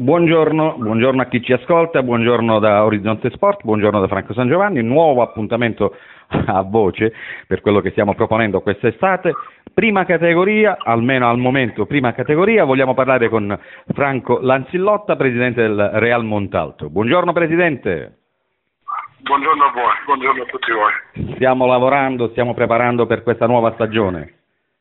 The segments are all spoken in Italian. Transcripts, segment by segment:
Buongiorno a chi ci ascolta, buongiorno da Orizzonte Sport, buongiorno da Franco San Giovanni, nuovo appuntamento a voce per quello che stiamo proponendo quest'estate. Prima categoria, almeno al momento prima categoria, vogliamo parlare con Franco Lanzillotta, presidente del Real Montalto. Buongiorno Presidente. Buongiorno a voi, buongiorno a tutti voi. Stiamo lavorando, stiamo preparando per questa nuova stagione.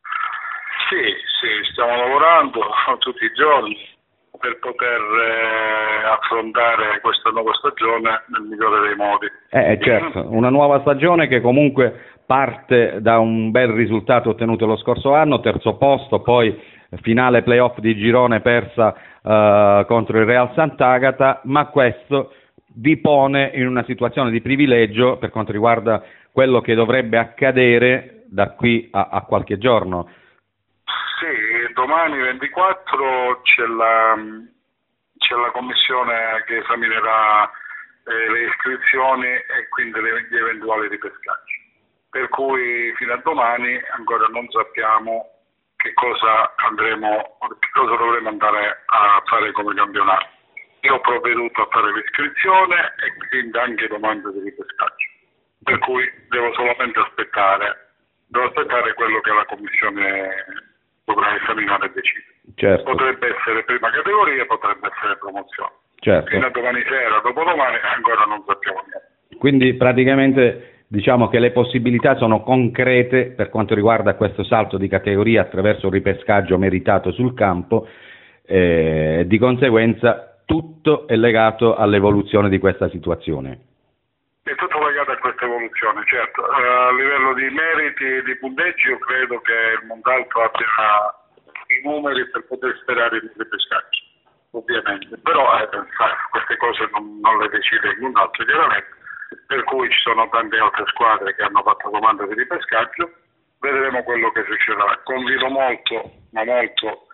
Sì, stiamo lavorando tutti i giorni per poter affrontare questa nuova stagione nel migliore dei modi. Certo, una nuova stagione che comunque parte da un bel risultato ottenuto lo scorso anno, terzo posto, poi finale playoff di girone persa contro il Real Sant'Agata, ma questo vi pone in una situazione di privilegio per quanto riguarda quello che dovrebbe accadere da qui a qualche giorno. Sì, domani 24 c'è la commissione che esaminerà le iscrizioni e quindi gli eventuali ripescaggi. Per cui fino a domani ancora non sappiamo che cosa dovremo andare a fare come campionato. Io ho provveduto a fare l'iscrizione e quindi anche domanda di ripescaggio. Per cui devo solamente aspettare quello che la commissione dovrà esaminare e decidere. Certo. Potrebbe essere prima categoria, potrebbe essere promozione. Certo. Fino a domani sera, dopodomani ancora non sappiamo niente. Quindi praticamente diciamo che le possibilità sono concrete per quanto riguarda questo salto di categoria attraverso un ripescaggio meritato sul campo, di conseguenza tutto è legato all'evoluzione di questa situazione. È tutto legato a questa evoluzione, certo. A livello di meriti, di punteggi, io credo che il Montalto abbia i numeri per poter sperare in ripescaggi, ovviamente. Però queste cose non le decide il Montalto, chiaramente. Per cui ci sono tante altre squadre che hanno fatto domanda di ripescaggio. Vedremo quello che succederà. Confido molto, ma molto,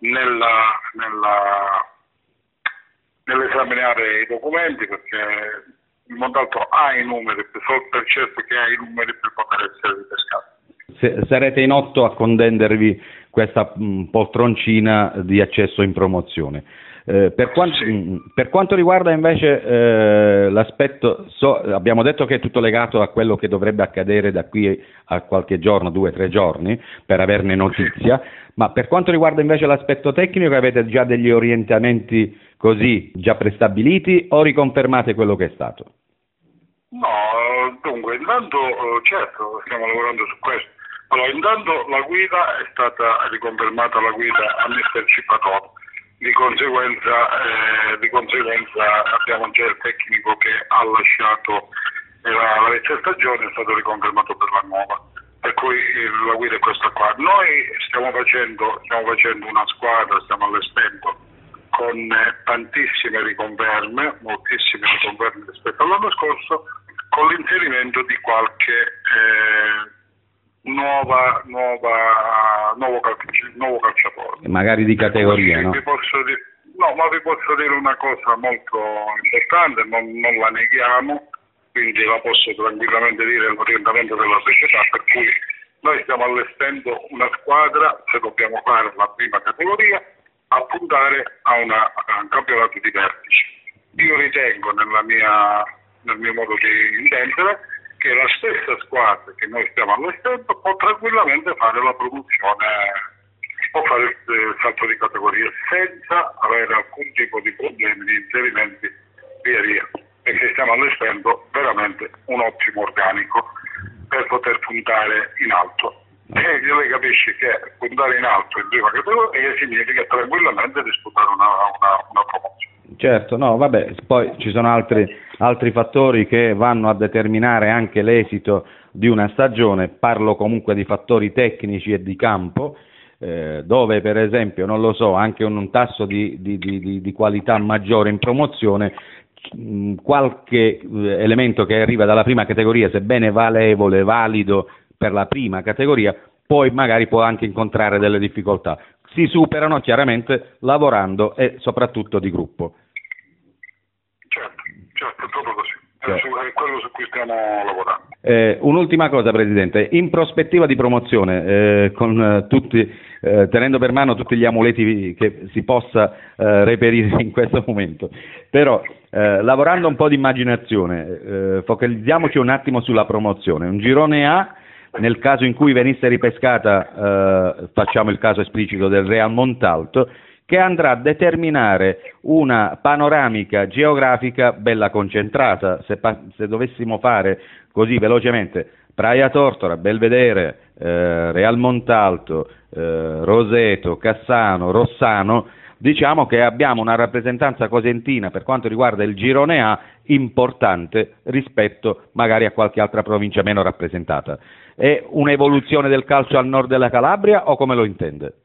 nell'esaminare i documenti, perché il Montalto ha i numeri, so per certo che ha i numeri per poter essere ripescato. Sarete in 8 a contendervi questa poltroncina di accesso in promozione. Per quanto riguarda invece l'aspetto, abbiamo detto che è tutto legato a quello che dovrebbe accadere da qui a qualche giorno, 2 o 3 giorni, per averne notizia, ma per quanto riguarda invece l'aspetto tecnico, avete già degli orientamenti così già prestabiliti o riconfermate quello che è stato? No, dunque, intanto certo stiamo lavorando su questo. Allora, intanto la guida è stata riconfermata, la guida a Mister Cipatore. Di conseguenza abbiamo già il tecnico che ha lasciato la vecchia stagione, è stato riconfermato per la nuova, per cui la guida è questa qua. Noi stiamo facendo una squadra, stiamo allestendo con tantissime riconferme, moltissime riconferme rispetto all'anno scorso, con l'inserimento di qualche nuovo calciatore. Magari di categoria, no? Vi posso dire una cosa molto importante, non la neghiamo, quindi la posso tranquillamente dire l'orientamento della società, per cui noi stiamo allestendo una squadra, se dobbiamo fare la prima categoria, a puntare a un campionato di vertice. Io ritengo, nel mio modo di intendere, che la stessa squadra che noi stiamo allestendo può tranquillamente fare la promozione, può fare il salto di categoria senza avere alcun tipo di problemi di inserimenti via via, perché stiamo allestendo veramente un ottimo organico per poter puntare in alto. E lei capisce che puntare in alto in prima categoria significa tranquillamente disputare una promozione. Certo, no, vabbè, poi ci sono altri fattori che vanno a determinare anche l'esito di una stagione, parlo comunque di fattori tecnici e di campo, dove per esempio, non lo so, anche un tasso di qualità maggiore in promozione, qualche elemento che arriva dalla prima categoria, sebbene valevole, valido per la prima categoria, poi magari può anche incontrare delle difficoltà. Si superano chiaramente lavorando e soprattutto di gruppo. Certo, proprio così. È quello su cui stiamo lavorando. Un'ultima cosa, Presidente, in prospettiva di promozione, con tenendo per mano tutti gli amuleti che si possa reperire in questo momento, però lavorando un po' di immaginazione, focalizziamoci un attimo sulla promozione. Un girone A, nel caso in cui venisse ripescata, facciamo il caso esplicito del Real Montalto, che andrà a determinare una panoramica geografica bella concentrata. Se dovessimo fare così velocemente Praia Tortora, Belvedere, Real Montalto, Roseto, Cassano, Rossano, diciamo che abbiamo una rappresentanza cosentina per quanto riguarda il girone A importante rispetto magari a qualche altra provincia meno rappresentata. È un'evoluzione del calcio al nord della Calabria o come lo intende?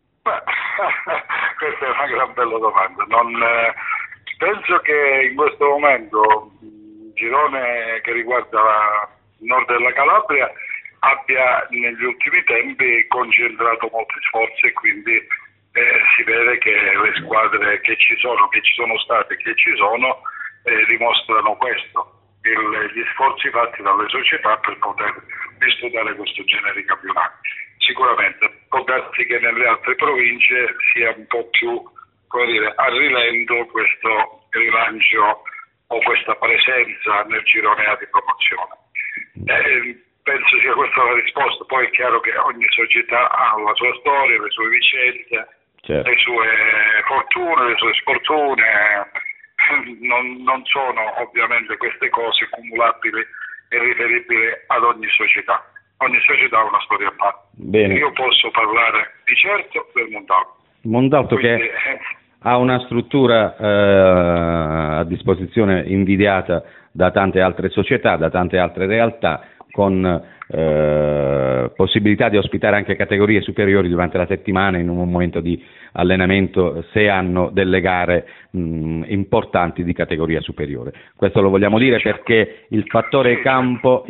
Questa è una gran bella domanda. Penso che in questo momento il girone che riguarda il nord della Calabria abbia negli ultimi tempi concentrato molti sforzi e quindi si vede che le squadre che ci sono state e che ci sono dimostrano questo, gli sforzi fatti dalle società per poter disputare questo genere di campionati. Sicuramente può darsi che nelle altre province sia un po' più, come dire, a rilento questo rilancio o questa presenza nel girone A di promozione. Penso sia questa la risposta. Poi è chiaro che ogni società ha la sua storia, le sue vicende, certo, le sue fortune, le sue sfortune. Non sono ovviamente queste cose cumulabili e riferibili ad ogni società. Ogni società ha una storia a parte. Bene. Io posso parlare di certo del Montalto. Montalto che ha una struttura a disposizione invidiata da tante altre società, da tante altre realtà, con possibilità di ospitare anche categorie superiori durante la settimana in un momento di allenamento, se hanno delle gare importanti di categoria superiore. Questo lo vogliamo dire perché il fattore campo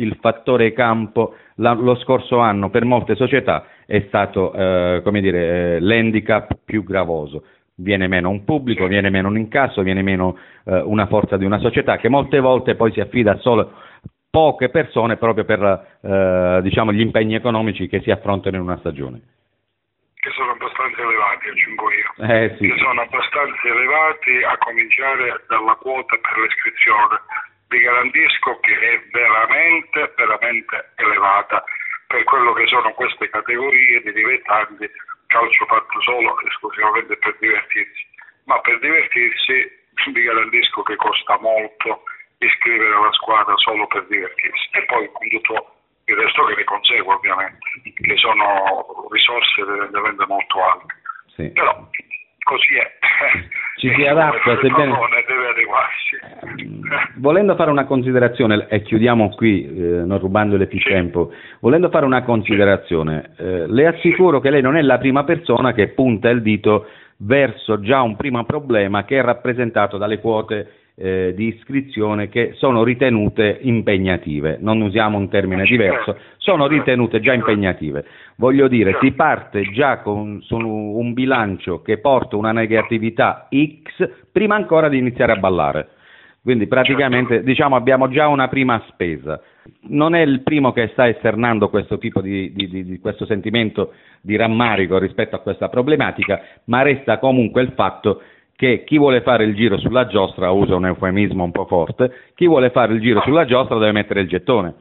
lo scorso anno per molte società è stato l'handicap più gravoso. Viene meno un pubblico, viene meno un incasso, viene meno una forza di una società che molte volte poi si affida solo poche persone proprio per gli impegni economici che si affrontano in una stagione. Che sono abbastanza elevati, aggiungo io. Sì. Che sono abbastanza elevati, a cominciare dalla quota per l'iscrizione. Vi garantisco che è veramente, veramente elevata per quello che sono queste categorie di dilettanti, calcio fatto solo esclusivamente per divertirsi. Ma per divertirsi vi garantisco che costa molto iscrivere la squadra solo per divertirsi. E poi con tutto il resto che ne consegue, ovviamente, che sono risorse evidentemente molto alte. Sì. Però così è. Ci si adatta, sebbene deve adeguarsi. Volendo fare una considerazione, e chiudiamo qui, non rubandole più tempo, volendo fare una considerazione, le assicuro che lei non è la prima persona che punta il dito verso già un primo problema che è rappresentato dalle quote di iscrizione che sono ritenute impegnative. Non usiamo un termine diverso, sono ritenute già impegnative. Voglio dire, si parte già su un bilancio che porta una negatività X prima ancora di iniziare a ballare. Quindi praticamente abbiamo già una prima spesa. Non è il primo che sta esternando questo tipo di questo sentimento di rammarico rispetto a questa problematica, ma resta comunque il fatto che chi vuole fare il giro sulla giostra, usa un eufemismo un po' forte, chi vuole fare il giro sulla giostra deve mettere il gettone.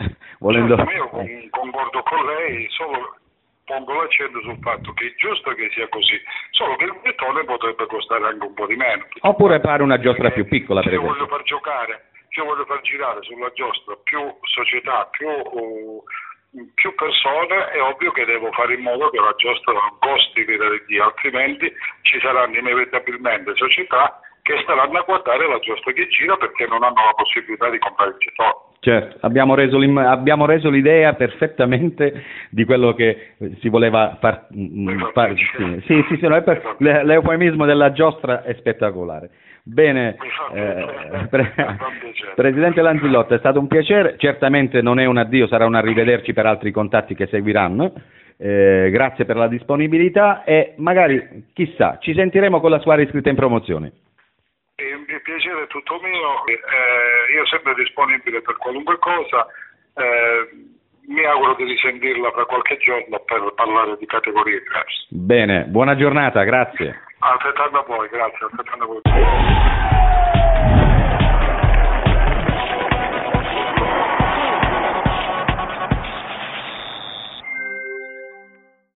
Io concordo con lei, solo pongo l'accento sul fatto che è giusto che sia così, solo che il gettone potrebbe costare anche un po' di meno. Oppure fare una giostra più piccola, per esempio. Se voglio far girare sulla giostra più società, più persone, è ovvio che devo fare in modo che la giostra non costi di altrimenti ci saranno inevitabilmente società che staranno a guardare la giostra che gira perché non hanno la possibilità di comprare il gettone. Certo, abbiamo reso l'idea perfettamente di quello che si voleva far. Sì, l'eufemismo della giostra è spettacolare. Bene, Presidente Lanzillotta, è stato un piacere, certamente non è un addio, sarà un arrivederci per altri contatti che seguiranno, grazie per la disponibilità e magari, chissà, ci sentiremo con la sua iscritta in promozione. Il piacere è tutto mio, io sempre disponibile per qualunque cosa, mi auguro di risentirla fra qualche giorno per parlare di categorie diverse. Bene, buona giornata, grazie. Altrettanto a voi, grazie, altrettanto a voi.